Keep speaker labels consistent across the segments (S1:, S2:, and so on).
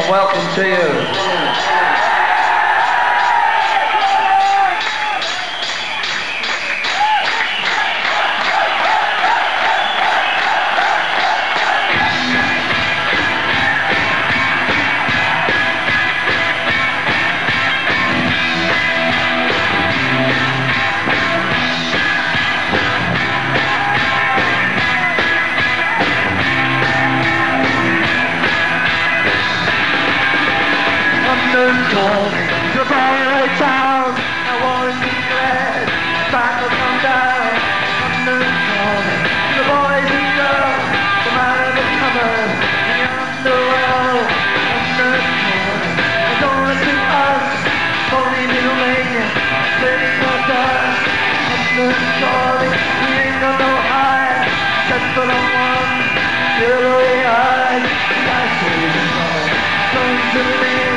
S1: welcome to you. Calling to Barrow Town. I want to be glad time will come down. London calling the boys and girls, the man of the comers, the underworld. London calling, I don't want to us, only middlemania, living for dust. London calling, we ain't got no hide, except for the one, yellowy eyes. I say the song, going to the wind.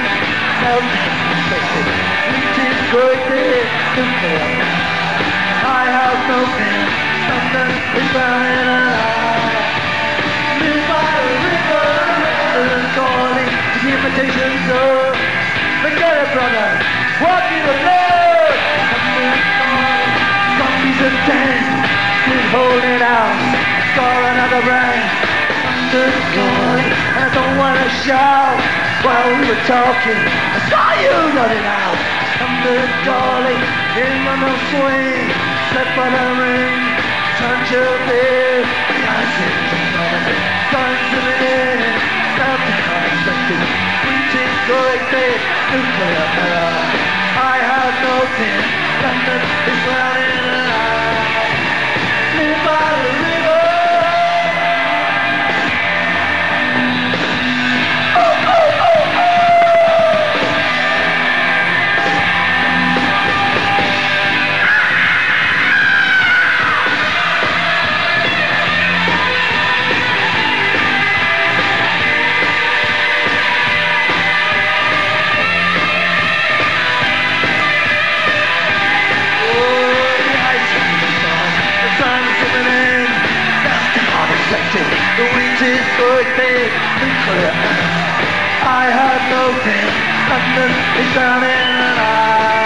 S1: Reaching great nuclear. I have no pen. London is burning alive. Live by the river. London calling. The invitations of. Forget it, brother. Walk in the blood. London calling. Zombies are dead. Still holding out. Score another brand. London calling. I don't want to shout. While we were talking, I saw you running out. London calling, in on the swing, step on the ring, touch your beer. I said, guns in the air, nothing unexpected. Reaching great big nuclear error. I have no pen, London is running alive. Live by the river. The wheat is good, big, nuclear. I have no pen, London is drowning and I